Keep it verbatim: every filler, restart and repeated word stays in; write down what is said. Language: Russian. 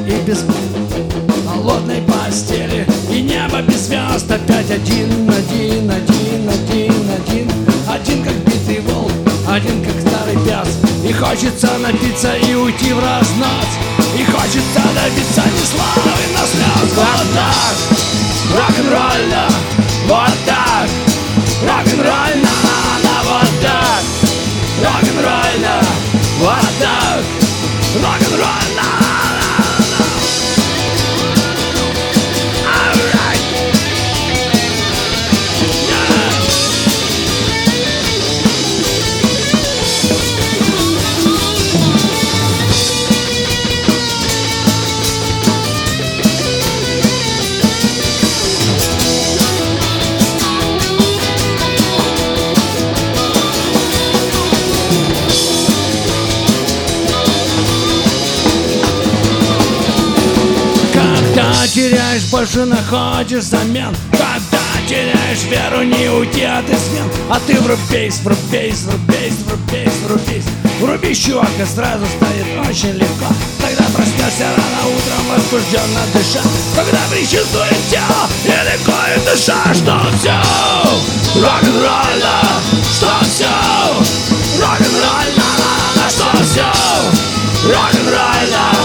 и без холодной постели. И небо без звезд опять один, один, один, один, один. Один как битый волк, один как старый пес. И хочется напиться и уйти в разнос. И хочется добиться ни славы, но слез. Вот так, рок-н-ролльно, вот так, рок-н-ролльно, вот так, рок-н-ролльно, вот так, рок-н-ролльно. Когда теряешь, больше находишь замен. Когда теряешь веру, не уйти от измен. А ты врубись, врубись, врубись, врубись, врубись. Вруби, чувак, и сразу станет очень легко. Тогда проснешься рано утром, возбужденно дыша. Когда причувствует тело и легко и душа. Что все рок-н-ролльно, что все рок-н-ролльно, что все рок-н-ролльно.